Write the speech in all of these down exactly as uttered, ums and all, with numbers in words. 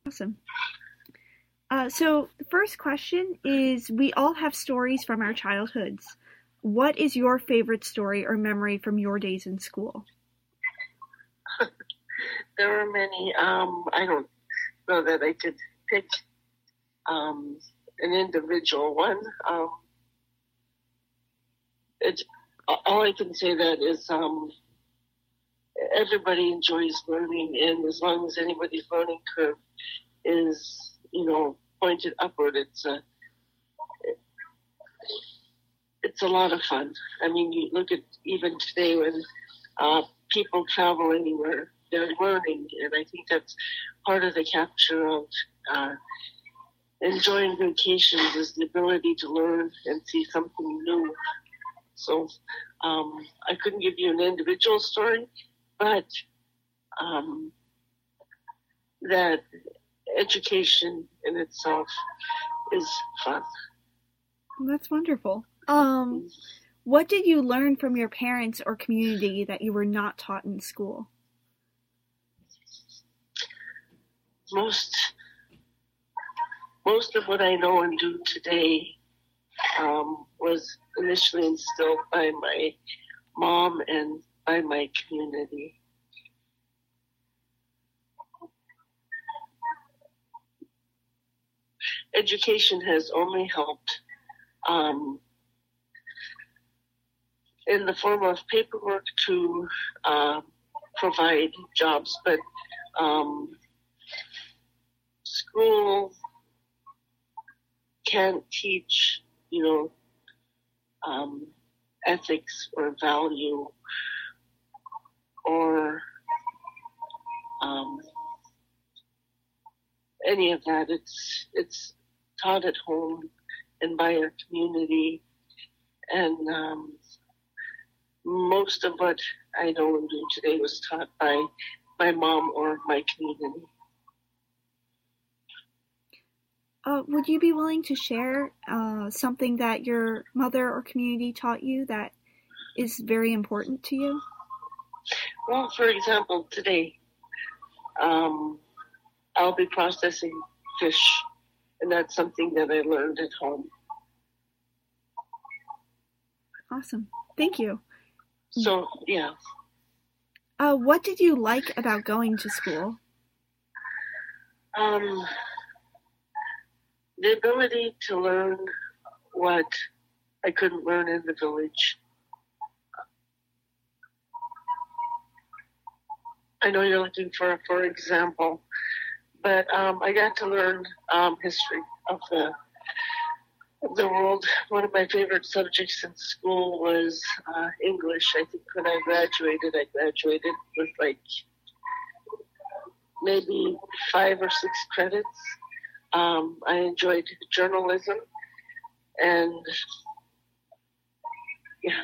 Awesome. Uh, so the first question is, we all have stories from our childhoods. What is your favorite story or memory from your days in school? There are many. Um, I don't know that I could pick um, an individual one. Um, it's, all I can say that is um, everybody enjoys learning, and as long as anybody's learning curve is, you know, pointed upward, it's a it's a lot of fun. I mean, you look at even today when uh, people travel anywhere, they're learning, and I think that's part of the capture of uh, enjoying vacations is the ability to learn and see something new. So um, I couldn't give you an individual story, but um, that education in itself is fun. That's wonderful. Um, what did you learn from your parents or community that you were not taught in school? Most, most of what I know and do today um, was initially instilled by my mom and by my community. Education has only helped um, in the form of paperwork to uh, provide jobs, but um, school can't teach, you know, um, ethics or value or um, any of that. It's it's taught at home and by our community, and um, most of what I know and do today was taught by my mom or my community. Uh, would you be willing to share uh, something that your mother or community taught you that is very important to you? Well, for example, today um, I'll be processing fish, and that's something that I learned at home. Awesome. Thank you. So, yeah. Uh, what did you like about going to school? Um, the ability to learn what I couldn't learn in the village. I know you're looking for a for example, but um, I got to learn um, history of the of the world. One of my favorite subjects in school was uh, English. I think when I graduated, I graduated with like maybe five or six credits. Um, I enjoyed journalism, and yeah.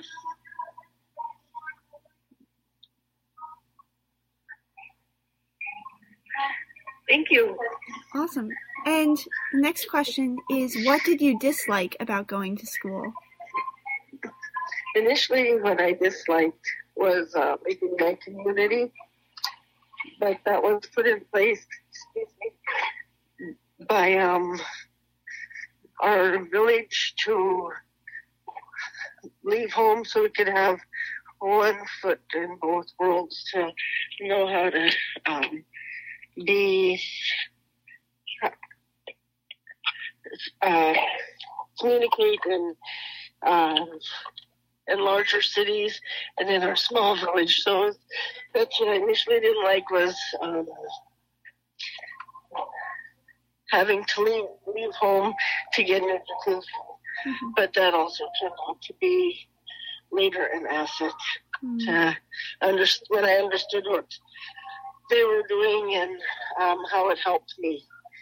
Thank you. Awesome. And the next question is, what did you dislike about going to school? Initially, what I disliked was uh, making my community, but that was put in place, excuse me, by um, our village to leave home so we could have one foot in both worlds, to know how to um, be uh, communicate in uh, in larger cities and in our small village. So that's what I initially didn't like, was um, having to leave leave home to get an education. Mm-hmm. But that also turned out to be later an asset. Mm-hmm. to under, when I understood what they were doing and um, how it helped me.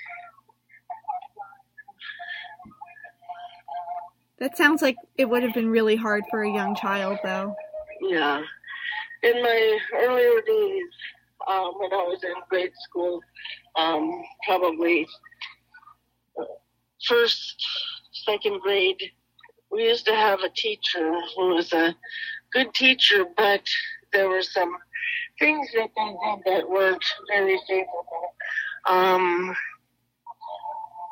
That sounds like it would have been really hard for a young child, though. Yeah. In my earlier days, um, when I was in grade school, um, probably first, second grade, we used to have a teacher who was a good teacher, but there were some things that they did that weren't very favorable. Um,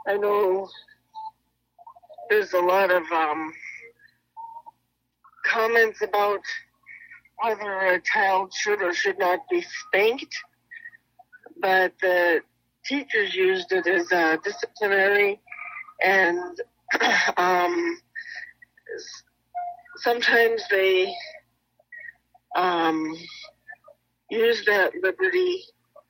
I know there's a lot of um, comments about whether a child should or should not be spanked, but the teachers used it as a disciplinary, and um, sometimes they um, use that liberty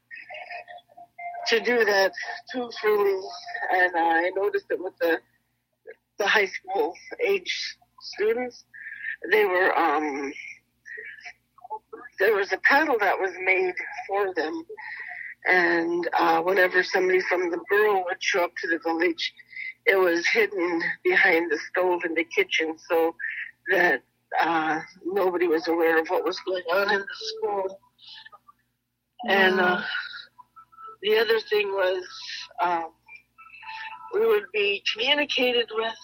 to do that too freely, and uh, I noticed it with the the high school age students. They were um, there was a paddle that was made for them, and uh, whenever somebody from the borough would show up to the village, it was hidden behind the stove in the kitchen so that uh, nobody was aware of what was going on in the school. Wow. And uh, the other thing was um, we would be communicated with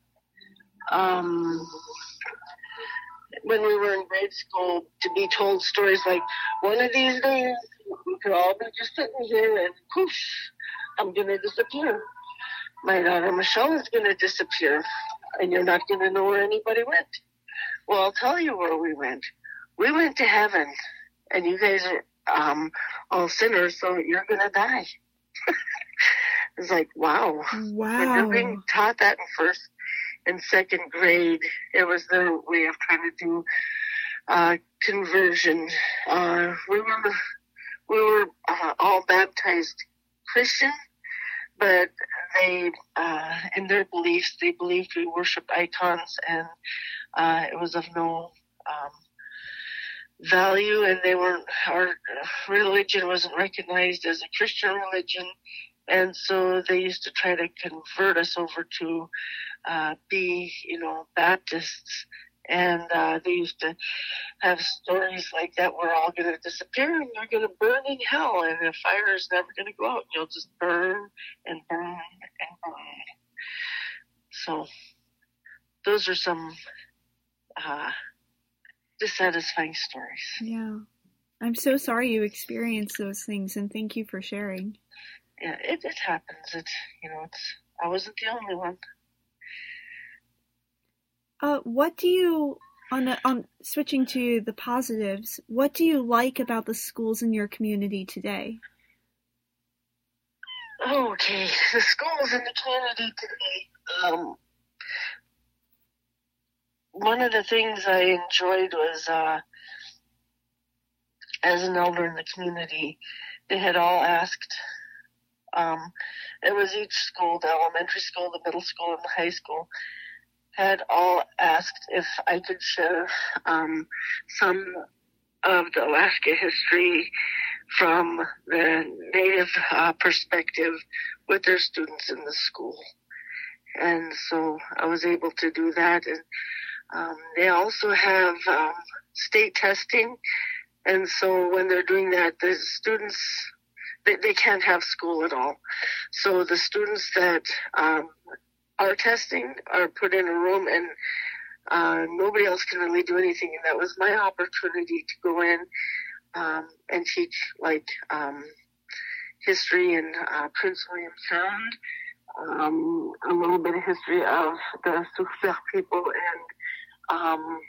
um, when we were in grade school to be told stories like, one of these days we could all be just sitting here and poof, I'm going to disappear. My daughter Michelle is going to disappear, and you're not going to know where anybody went. Well, I'll tell you where we went. We went to heaven, and you guys are um, all sinners, so you're going to die. It's like, wow. Wow. When you're being taught that in first and second grade, it was their way of trying to do uh, conversion. Uh, we were we were uh, all baptized Christian, but they, uh, in their beliefs, they believed we worshiped icons, and uh, it was of no um, value, and they weren't. Our religion wasn't recognized as a Christian religion, and so they used to try to convert us over to uh, be, you know, Baptists. And uh, they used to have stories like that, we're all going to disappear and you're going to burn in hell, and the fire is never going to go out. You'll just burn and burn and burn. So those are some uh, dissatisfying stories. Yeah. I'm so sorry you experienced those things, and thank you for sharing. Yeah, it, it happens. It's, you know, it's, I wasn't the only one. Uh, what do you, on the, on switching to the positives, what do you like about the schools in your community today? Okay, the schools in the community today. Um, one of the things I enjoyed was, uh, as an elder in the community, they had all asked, um, it was each school, the elementary school, the middle school, and the high school, had all asked if I could share um, some of the Alaska history from the Native uh, perspective with their students in the school. And so I was able to do that. And um, they also have um, state testing. And so when they're doing that, the students, they, they can't have school at all. So the students that um, our testing are put in a room, and uh, nobody else can really do anything. And that was my opportunity to go in um, and teach, like, um, history and uh, Prince William Sound, um, a little bit of history of the Suffolk people, and um,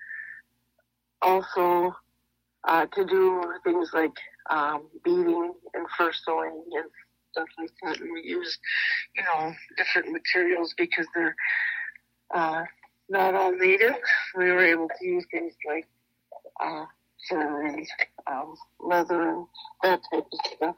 also uh, to do things like um, beading and fur sewing and stuff like that. And we used, you know, different materials because they're uh, not all native. We were able to use things like uh, fur and um, leather and that type of stuff.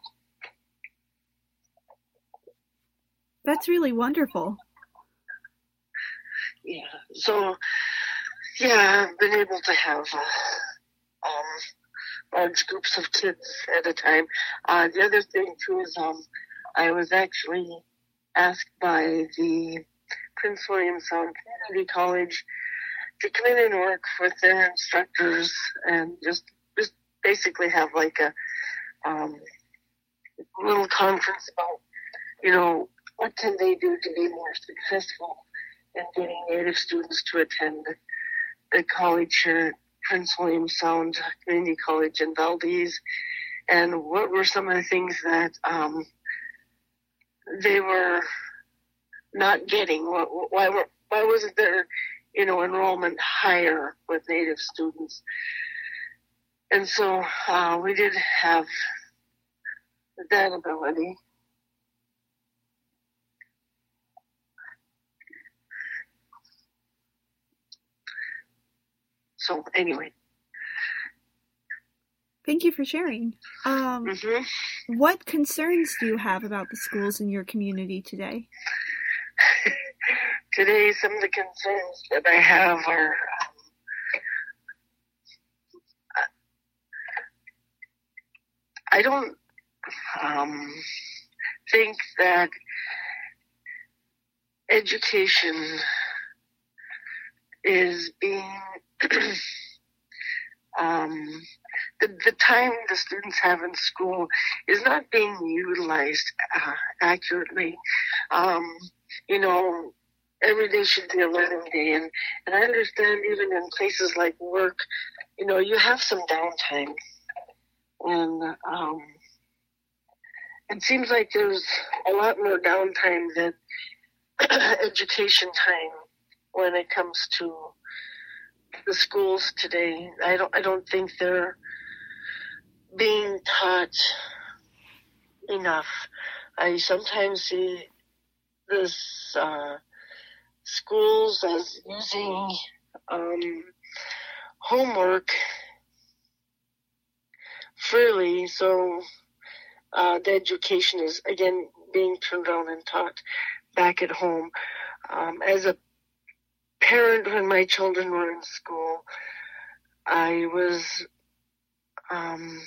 That's really wonderful. Yeah. So, yeah, I've been able to have uh, um, large groups of kids at a time. Uh, the other thing, too, is um, I was actually asked by the Prince William Sound Community College to come in and work with their instructors and just just basically have like a um, little conference about, you know, what can they do to be more successful in getting Native students to attend the college here at Prince William Sound Community College in Valdez, and what were some of the things that um, they were not getting? Why were, why wasn't there, you know, enrollment higher with Native students? And so uh, we did have that ability. So anyway. Thank you for sharing. Um, mm-hmm. What concerns do you have about the schools in your community today? Today, some of the concerns that I have are um, I don't um, think that education is being um, the, the time the students have in school is not being utilized uh, accurately. Um, you know, every day should be a learning day, and, and I understand even in places like work, you know, you have some downtime, and um, it seems like there's a lot more downtime than education time when it comes to the schools today. I don't I don't think they're being taught enough. I sometimes see this uh, schools as using um, homework freely, so uh, the education is again being turned around and taught back at home. Um, as a parent, when my children were in school, I was um,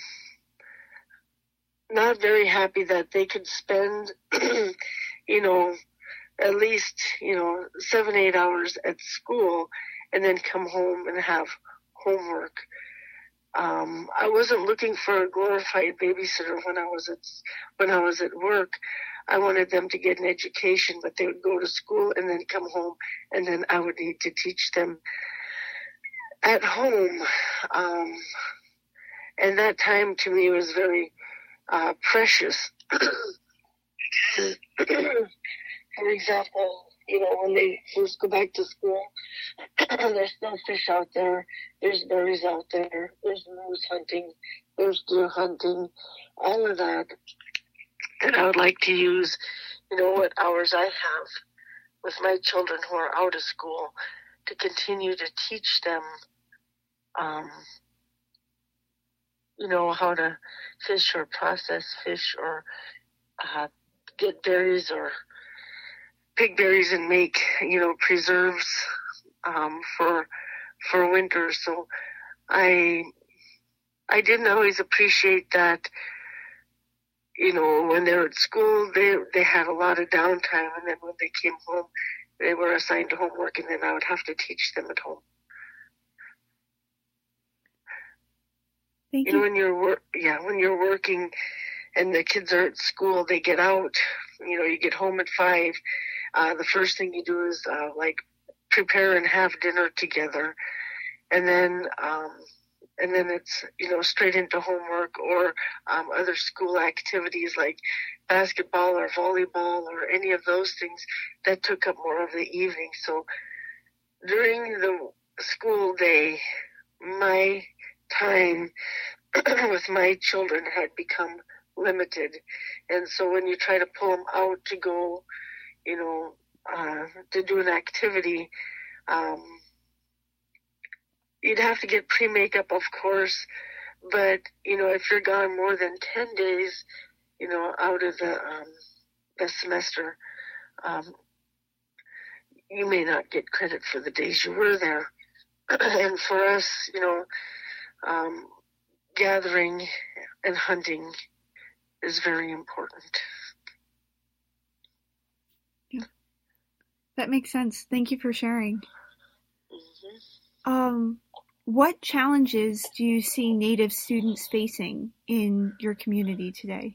not very happy that they could spend, you know, at least, you know, seven, eight hours at school and then come home and have homework. Um, I wasn't looking for a glorified babysitter when I was at, when I was at work. I wanted them to get an education, but they would go to school and then come home, and then I would need to teach them at home. Um, and that time to me was very uh, precious. For example, you know, when they first go back to school, there's no fish out there, there's berries out there, there's moose hunting, there's deer hunting, all of that. And I would like to use, you know, what hours I have with my children who are out of school to continue to teach them, um, you know, how to fish or process fish or uh, get berries or pick berries and make, you know, preserves um, for for winter. So I I didn't always appreciate that. You know, when they were at school, they they had a lot of downtime, and then when they came home, they were assigned homework, and then I would have to teach them at home. Thank you you. know, when you're wor- yeah, when you're working, and the kids are at school, they get out. You know, you get home at five. Uh, the first thing you do is uh, like prepare and have dinner together, and then. Um, And then it's, you know, straight into homework or um, other school activities like basketball or volleyball or any of those things that took up more of the evening. So during the school day, my time with my children had become limited. And so when you try to pull them out to go, you know, uh, to do an activity, um, you'd have to get pre-makeup, of course, but, you know, if you're gone more than ten days, you know, out of the, um, the semester, um, you may not get credit for the days you were there. And for us, you know, um, gathering and hunting is very important. Yeah. That makes sense. Thank you for sharing. Mm-hmm. Um, what challenges do you see Native students facing in your community today?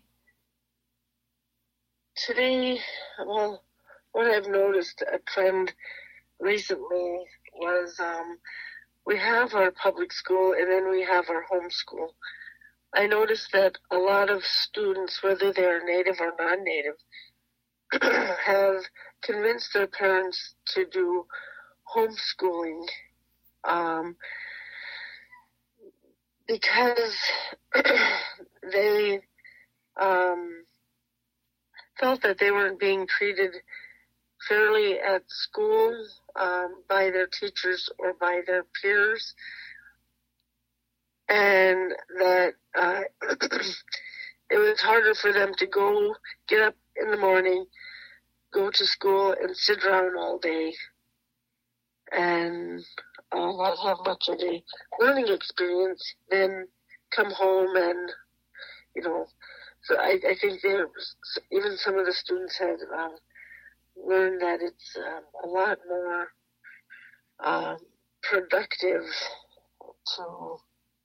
Today, well, what I've noticed a trend recently was um, we have our public school and then we have our home school. I noticed that a lot of students, whether they're Native or non-Native, have convinced their parents to do homeschooling um, because they um, felt that they weren't being treated fairly at school um, by their teachers or by their peers, and that uh, it was harder for them to go get up in the morning, go to school, and sit around all day and uh, not have much of a learning experience, then come home and, you know, so I, I think there even some of the students had uh, learned that it's um, a lot more um, productive to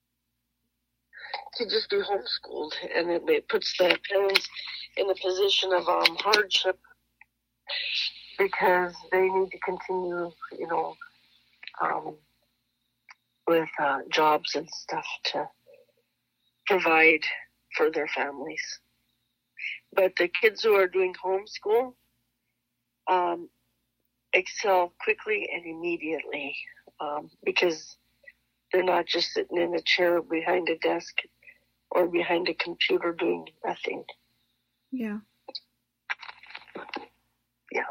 to just be homeschooled, and it, it puts the parents in a position of um, hardship because they need to continue, you know, um, with uh, jobs and stuff to provide for their families. But the kids who are doing homeschool um, excel quickly and immediately um, because they're not just sitting in a chair behind a desk or behind a computer doing nothing. Yeah. Yeah.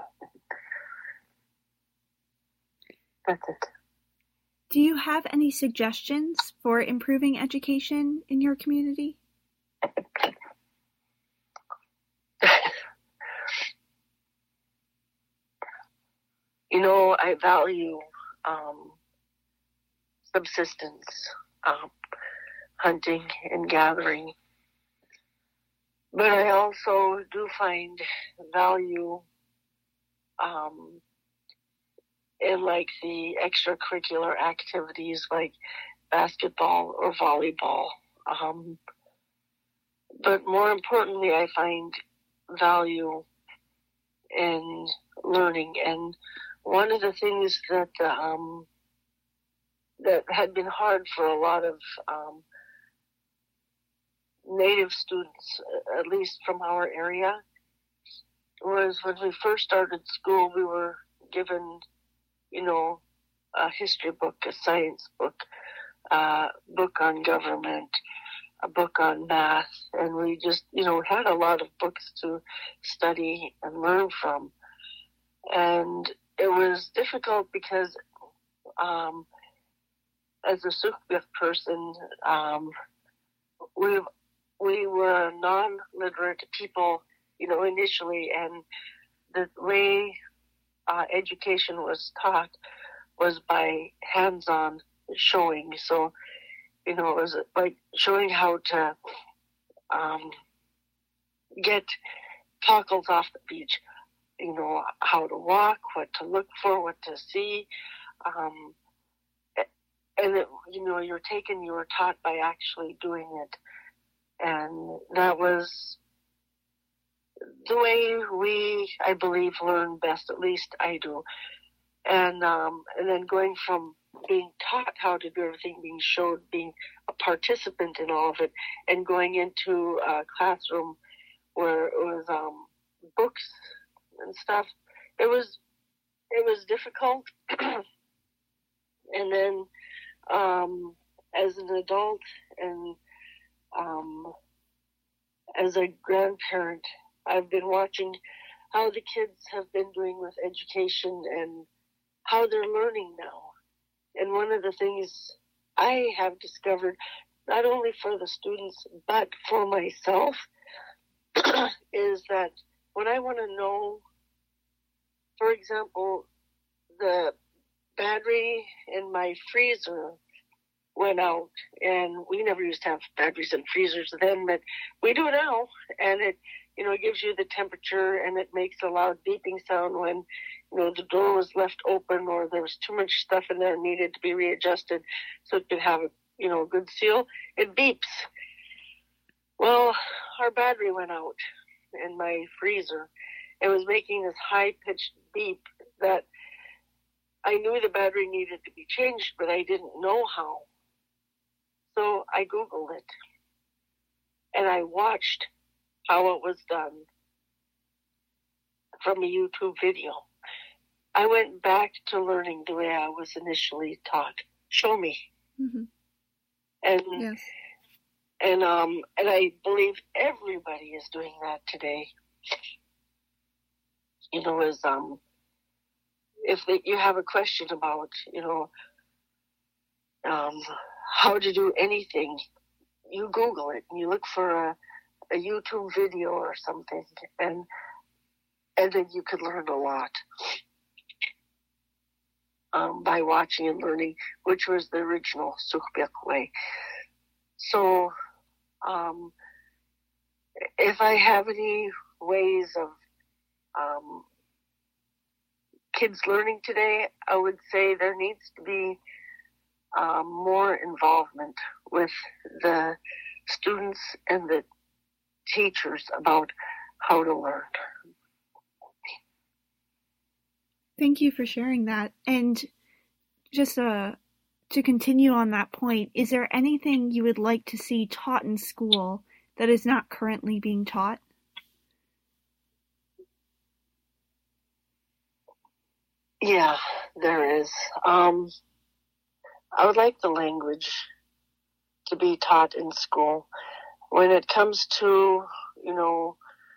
That's it. Do you have any suggestions for improving education in your community? You know, I value um, subsistence, um, hunting and gathering. But I also do find value um, in like the extracurricular activities like basketball or volleyball. Um, but more importantly, I find value in learning. And one of the things that um, that had been hard for a lot of um, Native students, at least from our area, was when we first started school, we were given, you know, a history book, a science book, a book on government, a book on math, and we just, you know, had a lot of books to study and learn from. And it was difficult because um, as a Sukbith person, um, we we were non-literate people, you know, initially, and the way uh, education was taught was by hands-on showing. So, you know, it was like showing how to um, get cockles off the beach, you know, how to walk, what to look for, what to see. Um, and, it, you know, you're taken, you were taught by actually doing it. And that was the way we, I believe, learn best, at least I do. And um, and then going from being taught how to do everything, being showed, being a participant in all of it, and going into a classroom where it was um, books and stuff, it was it was difficult. And then um, as an adult and um, as a grandparent, I've been watching how the kids have been doing with education and how they're learning now. And one of the things I have discovered, not only for the students, but for myself, is that when I want to know, for example, the battery in my freezer went out, and we never used to have batteries in freezers then, but we do now, and it, you know, it gives you the temperature, and it makes a loud beeping sound when, you know, the door was left open or there was too much stuff in there and needed to be readjusted so it could have a, you know, a good seal. It beeps. Well, our battery went out in my freezer. It was making this high-pitched beep that I knew the battery needed to be changed, but I didn't know how. So I Googled it, and I watched how it was done. from a YouTube video. I went back to learning the way I was initially taught. Show me. Mm-hmm. And yes. and um and I believe everybody is doing that today. You know, as um if they, you have a question about, you know, um how to do anything, you Google it and you look for a, a YouTube video or something, and and then you could learn a lot um, by watching and learning, which was the original Sugpiaq way. So, um, if I have any ways of um, kids learning today, I would say there needs to be um, more involvement with the students and the teachers about how to learn. Thank you for sharing that. And just uh, to continue on that point, is there anything you would like to see taught in school that is not currently being taught? Yeah, there is. Um, I would like the language to be taught in school. When it comes to, you know,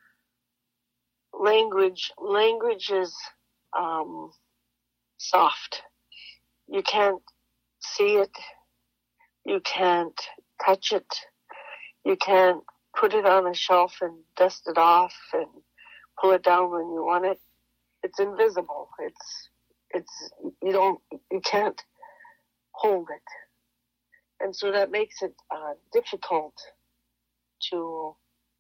language, language is um, soft. You can't see it. You can't touch it. You can't put it on a shelf and dust it off and pull it down when you want it. It's invisible. It's, it's, you don't, you can't hold it. And so that makes it uh, difficult to,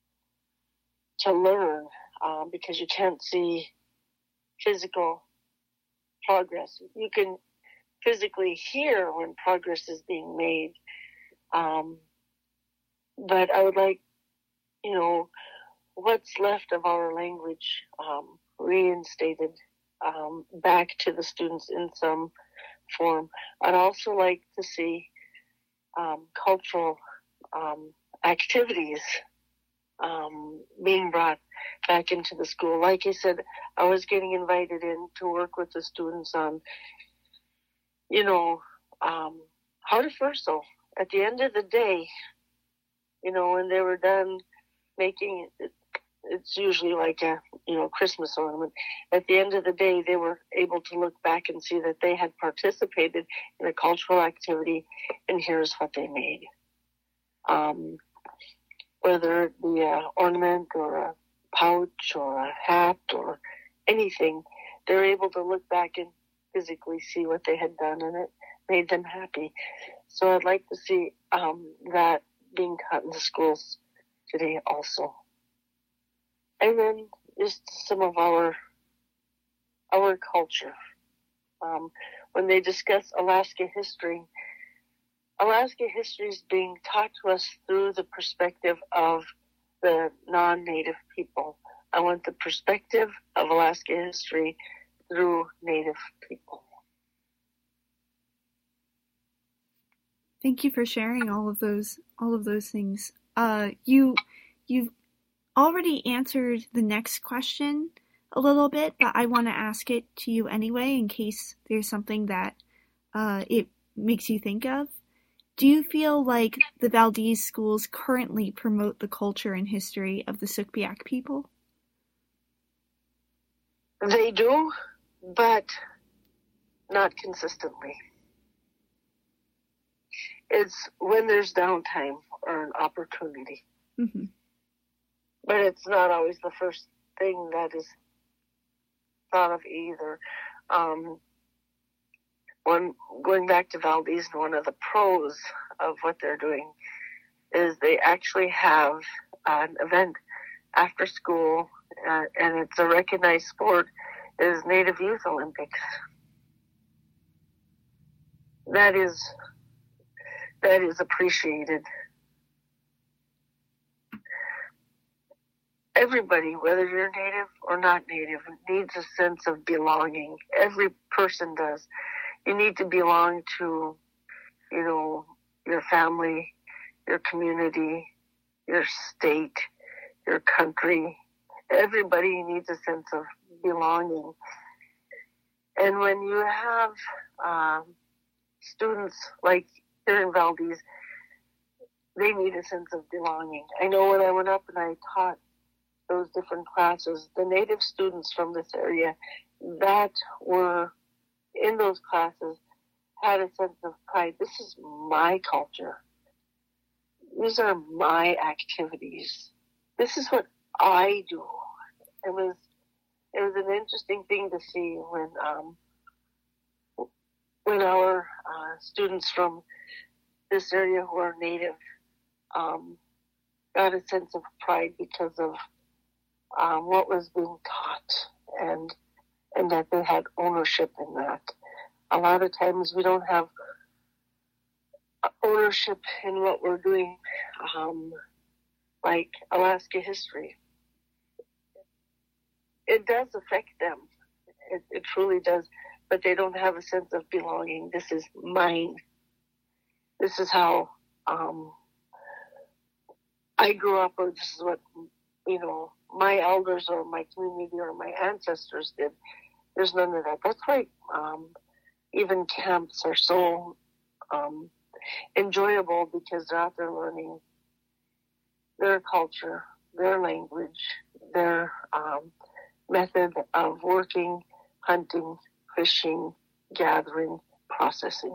to learn uh, because you can't see physical progress. You can physically hear when progress is being made. Um, but I would like, you know, what's left of our language um, reinstated um, back to the students in some form. I'd also like to see um, cultural um, activities um, being brought back into the school. Like I said, I was getting invited in to work with the students on, you know, um, how to furso. At the end of the day, you know, when they were done making it, it's usually like a, you know, Christmas ornament. At the end of the day, they were able to look back and see that they had participated in a cultural activity, and here's what they made. Um, whether it be an ornament or a pouch or a hat or anything, they're able to look back and physically see what they had done, and it made them happy. So I'd like to see um, that being taught in the schools today also. And then just some of our our culture. Um, when they discuss Alaska history, Alaska history is being taught to us through the perspective of the non-Native people. I want the perspective of Alaska history through Native people. Thank you for sharing all of those all of those things. Uh, you you've already answered the next question a little bit, but I want to ask it to you anyway in case there's something that uh, it makes you think of. Do you feel like the Valdez schools currently promote the culture and history of the Sugpiaq people? They do, but not consistently. It's when there's downtime or an opportunity. Mm-hmm. But it's not always the first thing that is thought of either. Um, when going back to Valdez, one of the pros of what they're doing is they actually have an event after school, uh, and it's a recognized sport, is Native Youth Olympics. That is that is appreciated. Everybody, whether you're Native or not Native, needs a sense of belonging. Every person does. You need to belong to, you know, your family, your community, your state, your country. Everybody needs a sense of belonging. And when you have um, students like here in Valdez, they need a sense of belonging. I know when I went up and I taught those different classes, the Native students from this area that were in those classes had a sense of pride. This is my culture. These are my activities. This is what I do. It was it was an interesting thing to see when um, when our uh, students from this area who are Native um, got a sense of pride because of um, what was being taught, and and that they had ownership in that. A lot of times we don't have ownership in what we're doing, um, like Alaska history. It does affect them. It, it truly does. But they don't have a sense of belonging. This is mine. This is how um, I grew up, or this is what, you know, my elders or my community or my ancestors did. There's none of that. That's why um, even camps are so um, enjoyable, because they're out there learning their culture, their language, their um, method of working, hunting, fishing, gathering, processing.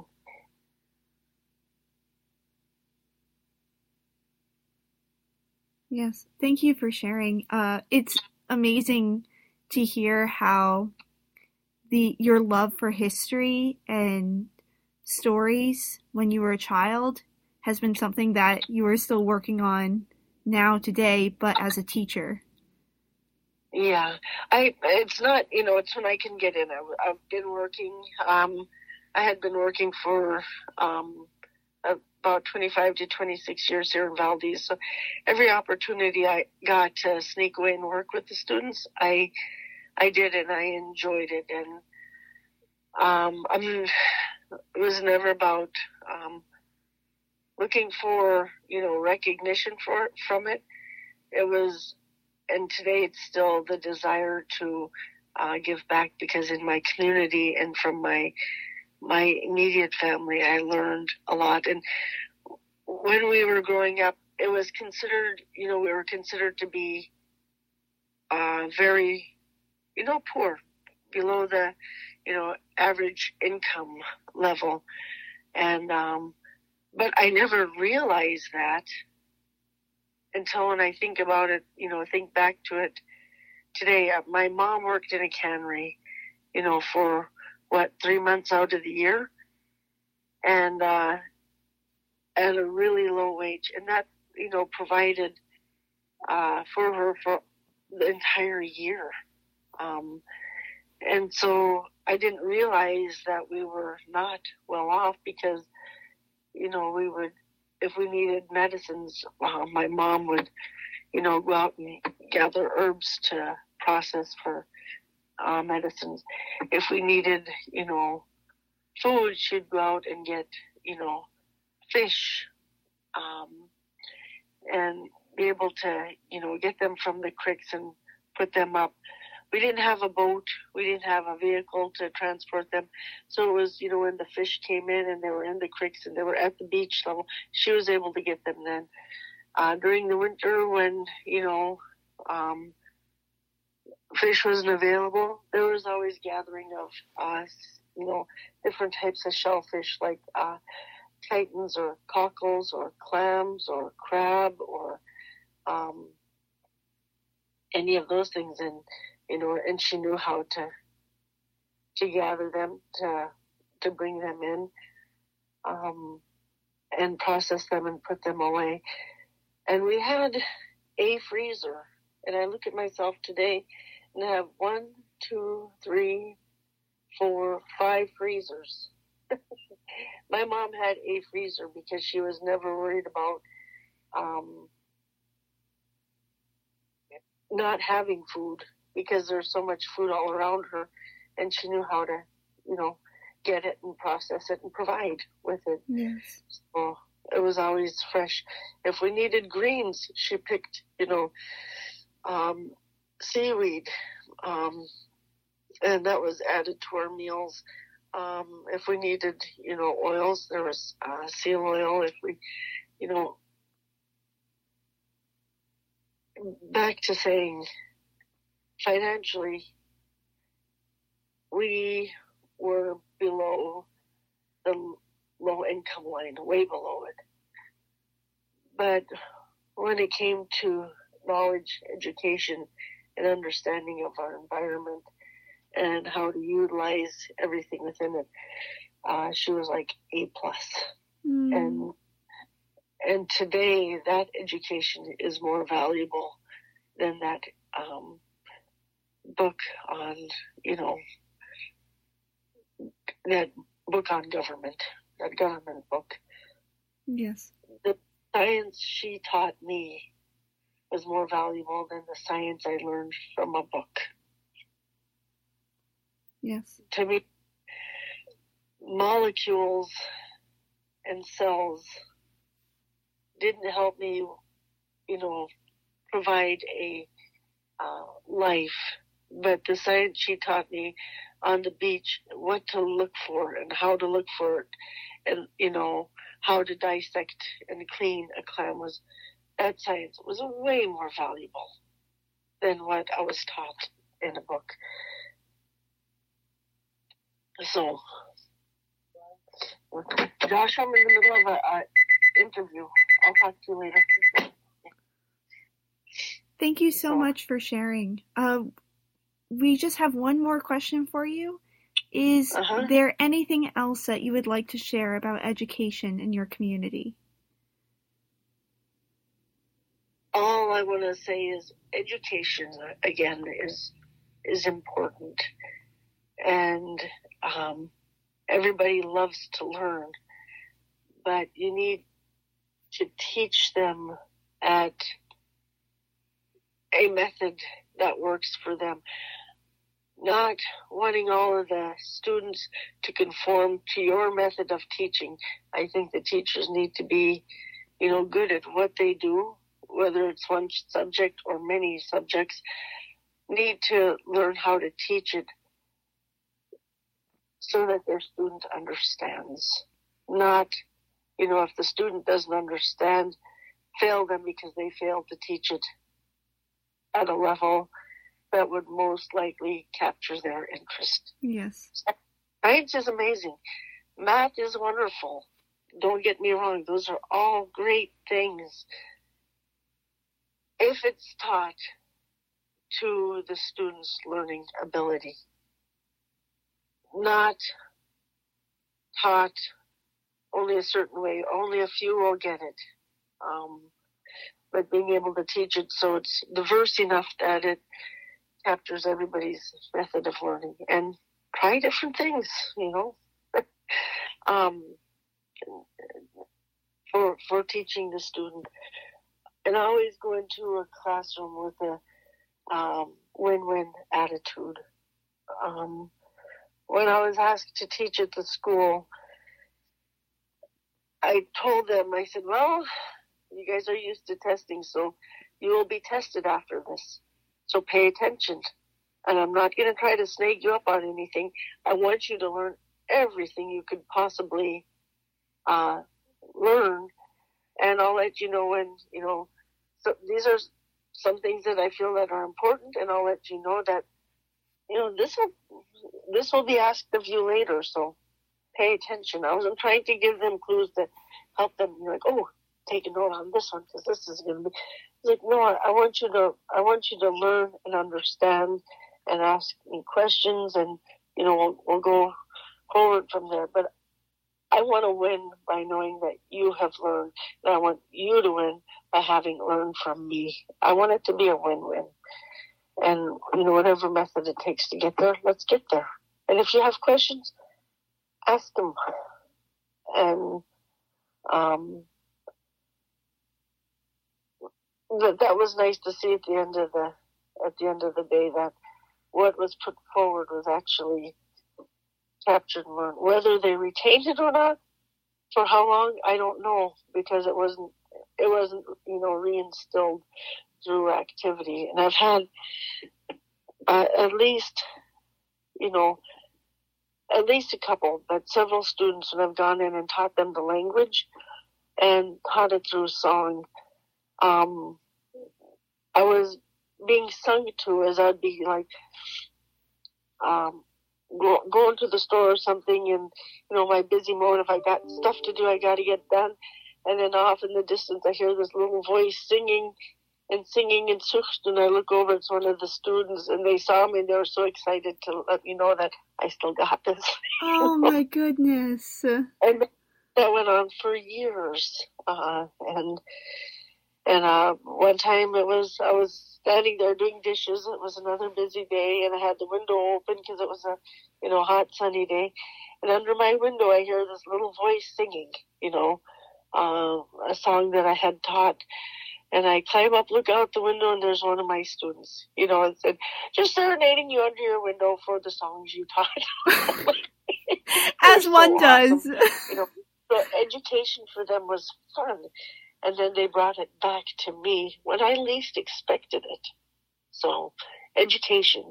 Yes, thank you for sharing. Uh, it's amazing to hear how the your love for history and stories when you were a child has been something that you are still working on now today, but as a teacher. Yeah, I. It's not, you know, it's when I can get in. I, I've been working. Um, I had been working for um, about twenty-five to twenty-six years here in Valdez. So every opportunity I got to sneak away and work with the students, I I did, and I enjoyed it. And um, I mean, it was never about um, looking for, you know, recognition for from it. It was, and today it's still the desire to uh, give back, because in my community and from my my immediate family, I learned a lot. And when we were growing up, it was considered, you know, we were considered to be uh, very, you know, poor, below the, you know, average income level. And, um, but I never realized that until when I think about it, you know, think back to it today. Uh, my mom worked in a cannery, you know, for what, three months out of the year, and uh, at a really low wage. And that, you know, provided uh, for her for the entire year. Um, and so I didn't realize that we were not well off, because, you know, we would, if we needed medicines, uh, my mom would, you know, go out and gather herbs to process for uh, medicines. If we needed, you know, food, she'd go out and get, you know, fish, um, and be able to, you know, get them from the creeks and put them up. We didn't have a boat. We didn't have a vehicle to transport them. So it was, you know, when the fish came in and they were in the creeks and they were at the beach level, she was able to get them then. Uh, during the winter, when, you know, um, fish wasn't available, there was always gathering of, uh, you know, different types of shellfish, like uh, chitons or cockles or clams or crab or um, any of those things. And, you know, and she knew how to to gather them, to to bring them in, um, and process them and put them away. And we had a freezer. And I look at myself today and I have one, two, three, four, five freezers. My mom had a freezer because she was never worried about um, not having food, because there's so much food all around her, and she knew how to, you know, get it and process it and provide with it. Yes. So it was always fresh. If we needed greens, she picked, you know, um, seaweed, um, and that was added to our meals. Um, if we needed, you know, oils, there was uh, seal oil. If we, you know, back to saying financially, we were below the low income line, way below it. But when it came to knowledge, education, and understanding of our environment and how to utilize everything within it, uh, she was like A plus. Mm. And and today that education is more valuable than that um, book on, you know, that book on government, that government book. Yes. The science she taught me was more valuable than the science I learned from a book. Yes. To me, molecules and cells didn't help me, you know, provide a uh, life, but the science she taught me on the beach, what to look for and how to look for it, and, you know, how to dissect and clean a clam, was, that science was way more valuable than what I was taught in a book. So, Josh, I'm in the middle of an interview. I'll talk to you later. Thank you so much for sharing. Uh, we just have one more question for you. Is uh-huh. there anything else that you would like to share about education in your community? All I want to say is education, again, is is important. And um, everybody loves to learn, but you need to teach them at a method that works for them. Not wanting all of the students to conform to your method of teaching. I think the teachers need to be, you know, good at what they do, whether it's one subject or many subjects, need to learn how to teach it so that their student understands. Not, you know, if the student doesn't understand, fail them because they failed to teach it at a level that would most likely capture their interest. Yes. Science is amazing. Math is wonderful. Don't get me wrong. Those are all great things if it's taught to the student's learning ability. Not taught only a certain way. Only a few will get it. Um, but being able to teach it so it's diverse enough that it captures everybody's method of learning, and try different things, you know, um, for for teaching the student. And I always go into a classroom with a um, win-win attitude. Um, when I was asked to teach at the school, I told them, I said, well, you guys are used to testing, so you will be tested after this. So pay attention. And I'm not going to try to snag you up on anything. I want you to learn everything you could possibly uh, learn. And I'll let you know when, you know, so these are some things that I feel that are important. And I'll let you know that, you know, this will, this will be asked of you later. So pay attention. I wasn't trying to give them clues to help them, you know, like, oh, take a note on this one because this is going to be. Like, no, I want you to, I want you to learn and understand and ask me questions, and, you know, we'll, we'll go forward from there. But I want to win by knowing that you have learned, and I want you to win by having learned from me. I want it to be a win-win. And, you know, whatever method it takes to get there, let's get there. And if you have questions, ask them. And, um, That that was nice to see at the end of the at the end of the day that what was put forward was actually captured and learned. Whether they retained it or not, for how long, I don't know, because it wasn't it wasn't you know reinstilled through activity. And I've had uh, at least you know, at least a couple, but several students when I've gone in and taught them the language and taught it through song. Um, I was being sung to as I'd be like, um, go, going to the store or something, and, you know, my busy mode, if I got stuff to do, I got to get done. And then off in the distance, I hear this little voice singing and singing in Sucht, and I look over, it's one of the students, and they saw me, and they were so excited to let me know that I still got this. Oh, my goodness. And that went on for years. Uh, and and uh, one time it was, I was standing there doing dishes. It was another busy day, and I had the window open because it was a, you know, hot, sunny day. And under my window, I hear this little voice singing, you know, uh, a song that I had taught. And I climb up, look out the window, and there's one of my students, you know, and said, just serenading you under your window for the songs you taught. As one so does. Awesome. You know, the education for them was fun. And then they brought it back to me when I least expected it. So education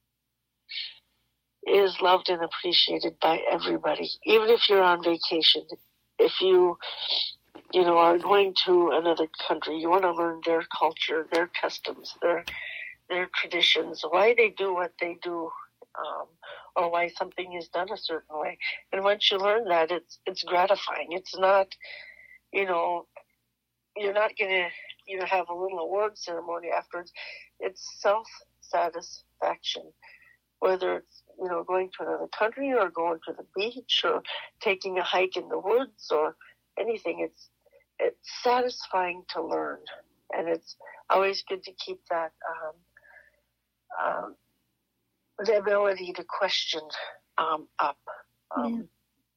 is loved and appreciated by everybody, even if you're on vacation. If you... you know, are going to another country, you want to learn their culture, their customs, their their traditions, why they do what they do, um, or why something is done a certain way. And once you learn that, it's it's gratifying. It's not, you know, you're not going to, you know, have a little award ceremony afterwards. It's self-satisfaction, whether it's, you know, going to another country or going to the beach or taking a hike in the woods or anything. It's It's satisfying to learn, and it's always good to keep that um, um, the ability to question um, up. Um, yeah.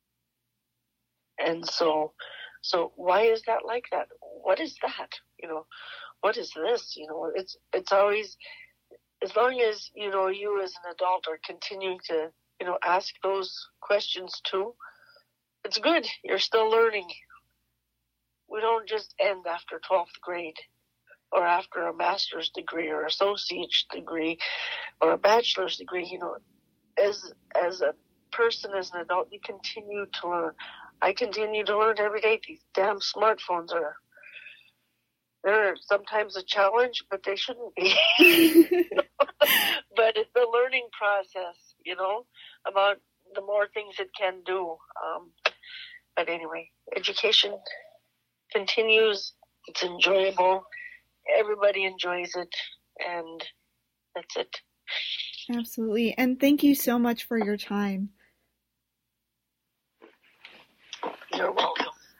And so, so why is that like that? What is that? You know, what is this? You know, it's it's always, as long as, you know, you as an adult are continuing to, you know, ask those questions too, it's good. You're still learning. We don't just end after twelfth grade or after a master's degree or associate's degree or a bachelor's degree. You know, as as a person, as an adult, you continue to learn. I continue to learn every day. These damn smartphones are, they're sometimes a challenge, but they shouldn't be. But it's a learning process, you know, about the more things it can do. Um, but anyway, education continues. It's enjoyable. Everybody enjoys it, and that's it. Absolutely. And thank you so much for your time. You're welcome.